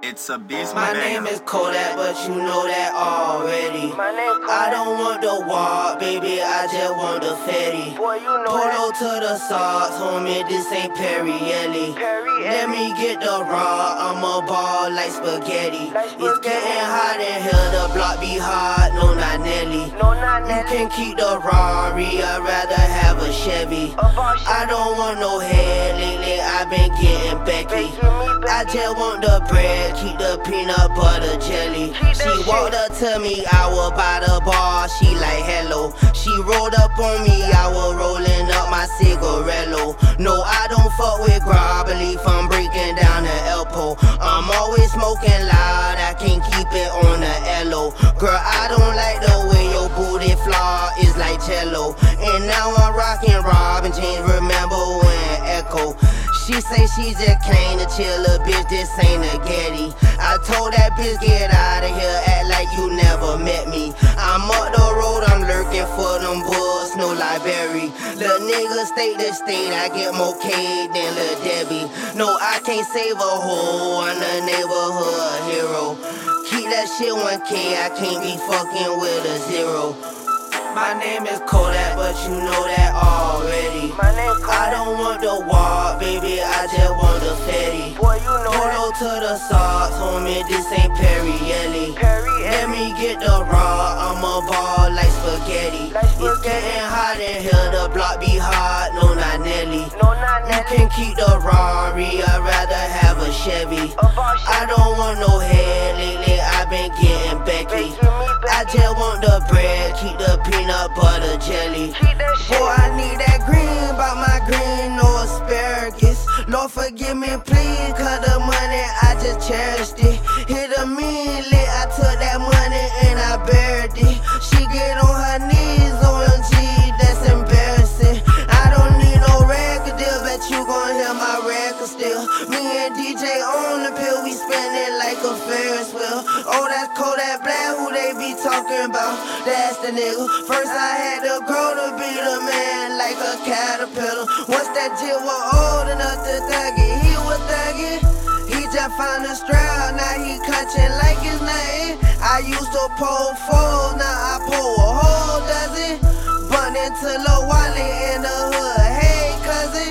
It's a beast. My name is Kodak, but you know that already. I don't want the walk, baby, I just want the fatty. Polo to the socks, homie, this ain't Perrielli. Let me get the raw, I'm a ball like spaghetti. It's getting hot in here, the block be hot, no not Nelly. You can keep the Rari, I'd rather have a Chevy. I don't want no head, lately I've been getting Becky. I just want the bread, keep the peanut butter jelly. She walked up to me, I was by the bar, she like hello. She rolled up on me, I was rolling up my cigarello. No, I don't fuck with grab, believe I'm breaking down the elbow. I'm always smoking loud, I can't keep it on the LO. Girl, I don't like the way your booty flaw is like jello. And now I'm rocking Robin James, remember when Echo. She say she just came to chill, a bitch, this ain't a Getty. I told that bitch get out of here, act like you never met me. I'm up the road, I'm lurking for them bulls, no library. Lil' nigga state to state, I get more K than Lil' Debbie. No, I can't save a hoe, I'm the neighborhood hero. Keep that shit 1K, I can't be fucking with a zero. My name is Kodak, but you know that already. I don't want the walk, baby, I just want the fatty. Polo to the socks, homie, this ain't Perrielli. Let me get the raw, I'm a ball like spaghetti. It's getting hot in here, the block be hot, no not Nelly. You can keep the Rari, I'd rather have a Chevy. I don't want no head, lately I've been getting Becky. I just want the bread, keep the peanut butter jelly. Boy, I need that green, but my green, no asparagus. Lord forgive me please, cause the money, I just cherished it. Hit a mean lit, I took that money and I buried it. She get on her knees, OMG, that's embarrassing. I don't need no record deal, bet you gon' hear my record still. Me and DJ on the pill, we spin it like a Ferris wheel. Oh, that's Kodak Black, who they be talking about, that's the nigga. First I had to grow to be the man like a caterpillar. Once that jit was old enough to thug it, he was thugging. He just found a strap, now he clutching like it's nothing. I used to pull fours, now I pull a whole dozen. Bunt into Lil Wally in the hood, hey cousin.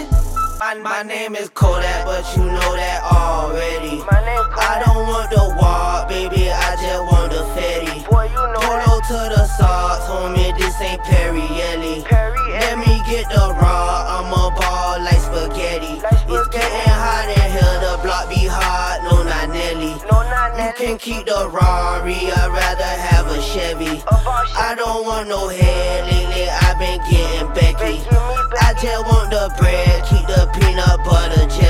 My name is Kodak, but you know that already. I don't want the walk, baby, I just want the fatty. Polo to the socks, homie, this ain't Perrielli. Let me get the raw, I'm a ball like spaghetti. It's getting hot in here, the block be hot, no not Nelly. You can keep the Rari, I'd rather have a Chevy. I don't want no head, lately I've been getting Becky. I just want the bread, keep the peanut butter jelly.